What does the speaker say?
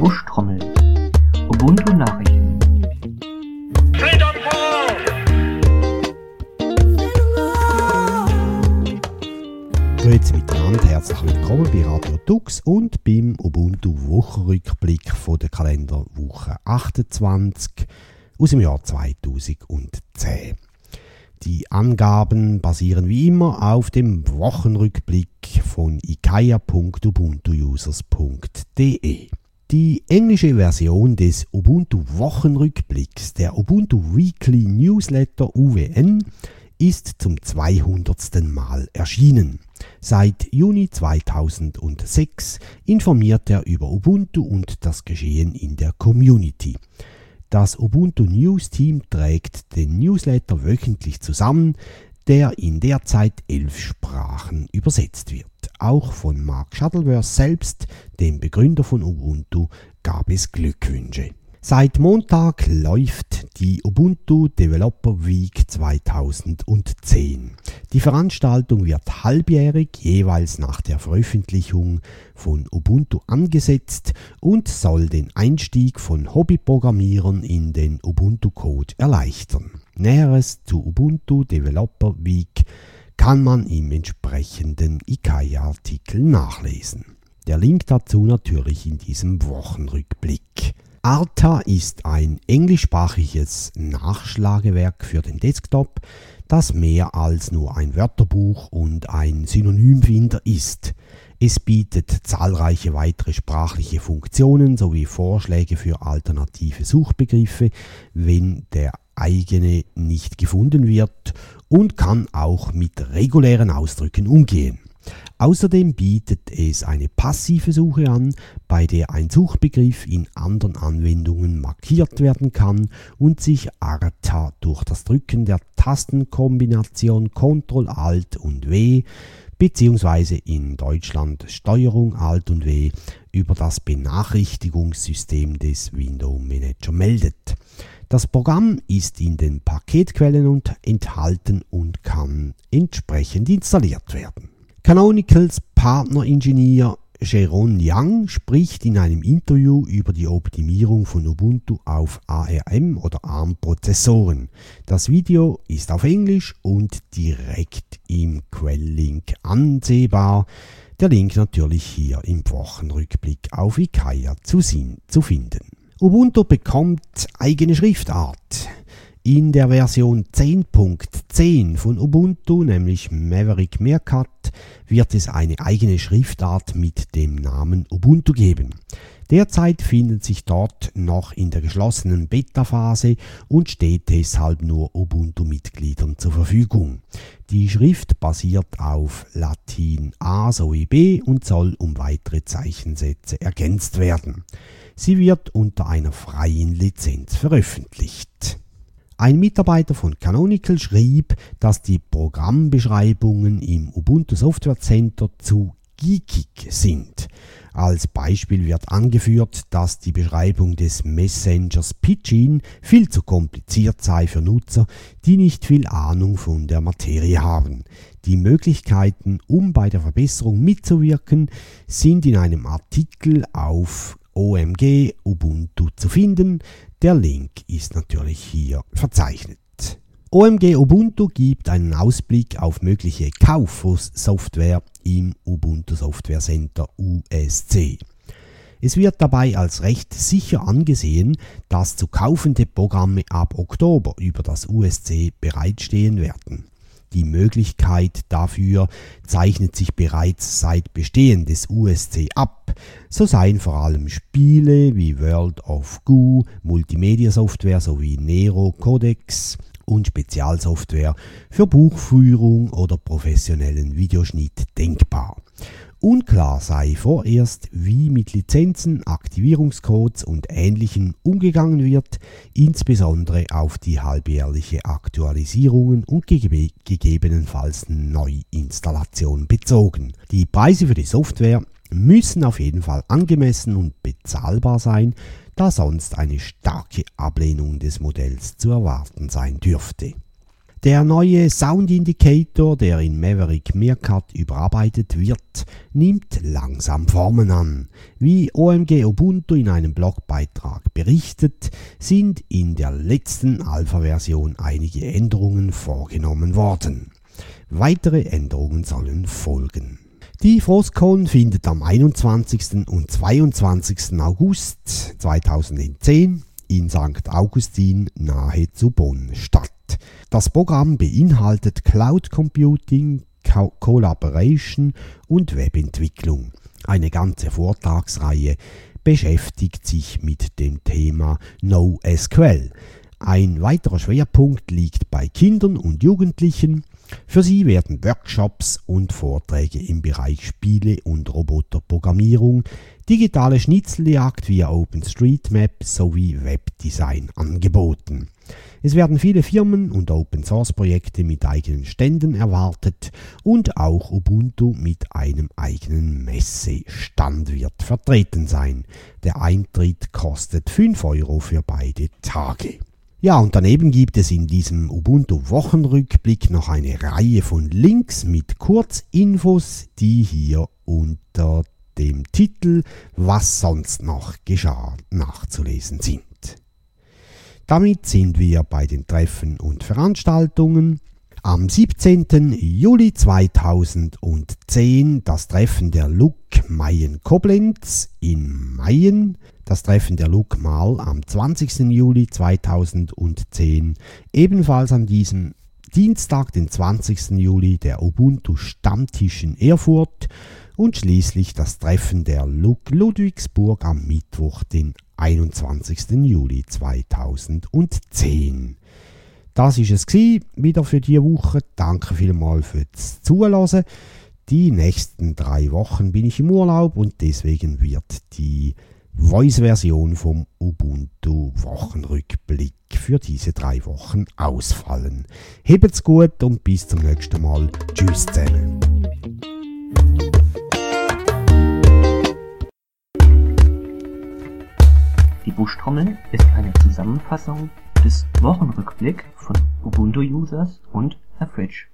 Buschtrommel. Ubuntu Nachrichten. Grüezi miteinander, herzlich willkommen bei Radio Tux und beim Ubuntu Wochenrückblick von der Kalenderwoche 28 aus dem Jahr 2010. Die Angaben basieren wie immer auf dem Wochenrückblick von ikaya.ubuntuusers.de. Die englische Version des Ubuntu Wochenrückblicks, der Ubuntu Weekly Newsletter UWN, ist zum 200. Mal erschienen. Seit Juni 2006 informiert er über Ubuntu und das Geschehen in der Community. Das Ubuntu News Team trägt den Newsletter wöchentlich zusammen, der in derzeit 11 Sprachen übersetzt wird. Auch von Mark Shuttleworth selbst, dem Begründer von Ubuntu, gab es Glückwünsche. Seit Montag läuft die Ubuntu Developer Week 2010. Die Veranstaltung wird halbjährig, jeweils nach der Veröffentlichung von Ubuntu angesetzt und soll den Einstieg von Hobbyprogrammierern in den Ubuntu-Code erleichtern. Näheres zu Ubuntu Developer Week kann man im entsprechenden Ikaya-Artikel nachlesen. Der Link dazu natürlich in diesem Wochenrückblick. Arta ist ein englischsprachiges Nachschlagewerk für den Desktop, das mehr als nur ein Wörterbuch und ein Synonymfinder ist. Es bietet zahlreiche weitere sprachliche Funktionen sowie Vorschläge für alternative Suchbegriffe, wenn der eigene nicht gefunden wird, und kann auch mit regulären Ausdrücken umgehen. Außerdem bietet es eine passive Suche an, bei der ein Suchbegriff in anderen Anwendungen markiert werden kann und sich Arta durch das Drücken der Tastenkombination Ctrl Alt und W bzw. in Deutschland Steuerung Alt und W über das Benachrichtigungssystem des Window Manager meldet. Das Programm ist in den Paketquellen enthalten und kann entsprechend installiert werden. Canonicals Partneringenieur Jeron Young spricht in einem Interview über die Optimierung von Ubuntu auf ARM oder ARM-Prozessoren. Das Video ist auf Englisch und direkt im Quelllink ansehbar. Der Link natürlich hier im Wochenrückblick auf Ikaya zu finden. Ubuntu bekommt eigene Schriftart. In der Version 10.10 von Ubuntu, nämlich Maverick Meerkat, wird es eine eigene Schriftart mit dem Namen Ubuntu geben. Derzeit findet sich dort noch in der geschlossenen Beta-Phase und steht deshalb nur Ubuntu-Mitgliedern zur Verfügung. Die Schrift basiert auf Latin A sowie B und soll um weitere Zeichensätze ergänzt werden. Sie wird unter einer freien Lizenz veröffentlicht. Ein Mitarbeiter von Canonical schrieb, dass die Programmbeschreibungen im Ubuntu Software Center zu geekig sind. Als Beispiel wird angeführt, dass die Beschreibung des Messengers Pidgin viel zu kompliziert sei für Nutzer, die nicht viel Ahnung von der Materie haben. Die Möglichkeiten, um bei der Verbesserung mitzuwirken, sind in einem Artikel auf OMG Ubuntu zu finden. Der Link ist natürlich hier verzeichnet. OMG Ubuntu gibt einen Ausblick auf mögliche Kaufsoftware im Ubuntu Software Center USC. Es wird dabei als recht sicher angesehen, dass zu kaufende Programme ab Oktober über das USC bereitstehen werden. Die Möglichkeit dafür zeichnet sich bereits seit Bestehen des USC ab. So seien vor allem Spiele wie World of Goo, Multimedia-Software sowie Nero Codex und Spezialsoftware für Buchführung oder professionellen Videoschnitt denkbar. Unklar sei vorerst, wie mit Lizenzen, Aktivierungscodes und Ähnlichem umgegangen wird, insbesondere auf die halbjährliche Aktualisierungen und gegebenenfalls Neuinstallation bezogen. Die Preise für die Software müssen auf jeden Fall angemessen und bezahlbar sein, da sonst eine starke Ablehnung des Modells zu erwarten sein dürfte. Der neue Sound Indicator, der in Maverick Meerkat überarbeitet wird, nimmt langsam Formen an. Wie OMG Ubuntu in einem Blogbeitrag berichtet, sind in der letzten Alpha-Version einige Änderungen vorgenommen worden. Weitere Änderungen sollen folgen. Die FrostCon findet am 21. und 22. August 2010 in St. Augustin nahe zu Bonn statt. Das Programm beinhaltet Cloud Computing, Collaboration und Webentwicklung. Eine ganze Vortragsreihe beschäftigt sich mit dem Thema NoSQL. Ein weiterer Schwerpunkt liegt bei Kindern und Jugendlichen. Für sie werden Workshops und Vorträge im Bereich Spiele und Roboterprogrammierung, digitale Schnitzeljagd via OpenStreetMap sowie Webdesign angeboten. Es werden viele Firmen und Open-Source-Projekte mit eigenen Ständen erwartet und auch Ubuntu mit einem eigenen Messestand wird vertreten sein. Der Eintritt kostet 5 € für beide Tage. Ja, und daneben gibt es in diesem Ubuntu-Wochenrückblick noch eine Reihe von Links mit Kurzinfos, die hier unter dem Titel »Was sonst noch geschah« nachzulesen sind. Damit sind wir bei den Treffen und Veranstaltungen. Am 17. Juli 2010 das Treffen der LUG Mayen Koblenz in Mayen. Das Treffen der LUG Mal am 20. Juli 2010. Ebenfalls an diesem Dienstag, den 20. Juli, der Ubuntu Stammtisch in Erfurt. Und schließlich das Treffen der LUG Ludwigsburg am Mittwoch, den 21. Juli 2010. Das ist es wieder für diese Woche. Danke vielmals fürs Zuhören. Die nächsten 3 Wochen bin ich im Urlaub und deswegen wird die Voice-Version vom Ubuntu-Wochenrückblick für diese 3 Wochen ausfallen. Habt's gut und bis zum nächsten Mal. Tschüss zusammen. Die Buschtrommel ist eine Zusammenfassung des Wochenrückblick von Ubuntu-Users und Herr Fritsch.